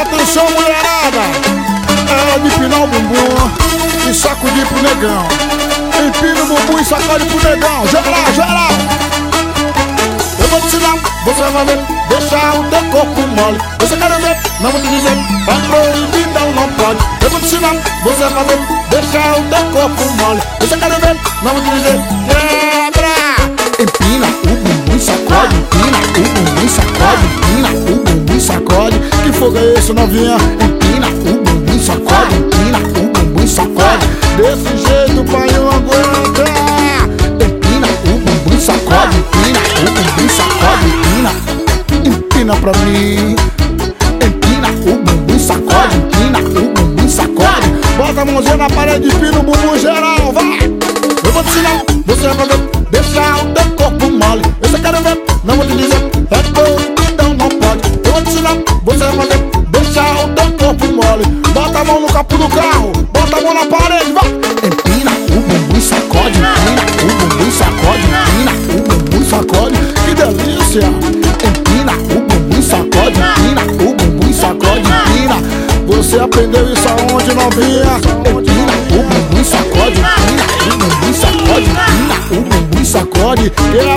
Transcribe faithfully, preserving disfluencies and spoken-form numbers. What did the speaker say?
Atenção, mulherada, é de pinar o bumbum e sacudir pro negão. Empina o bumbum e sacode pro negão. Geral, geral. Eu vou te ensinar, você vai ver. Deixar o teu corpo mole. Você quer ver, não vou te dizer. Tá proibido, não, não pode. Eu vou te ensinar, você vai ver. Deixar o teu corpo mole. Você quer ver, não vou te dizer. Quebra. Empina o bumbum e sacode. Empina o bumbum e sacode. Empina o bumbum e sacode. Que fogo é esse, novinha? Empina o bumbum e sacode. Empina o bumbum e sacode. Desse jeito o pai não aguenta. Empina o bumbum e sacode. Empina o bumbum e sacode. Empina. Empina pra mim. Empina o bumbum e sacode. Empina o bumbum e sacode. Bota a mãozinha na parede, empina o bumbum geral, vai. Eu vou te ensinar, você vai ver. Deixar o teu corpo mole. Você quer ver, não vou te dizer. É proibidão, não pode. Eu vou te ensinar, você vai ver. Deixar o teu corpo mole. Bota a mão no capô do carro, bota a mão na parede, vai. Empina o bumbum e sacode. Empina o bumbum e sacode. Empina o bumbum e sacode. Que delícia. Empina o bumbum e sacode. Empina o bumbum e sacode. Empina. Você aprendeu isso aonde, novinha? Empina o bumbum e sacode. Empina o bumbum e sacode. Empina o bumbum e sacode.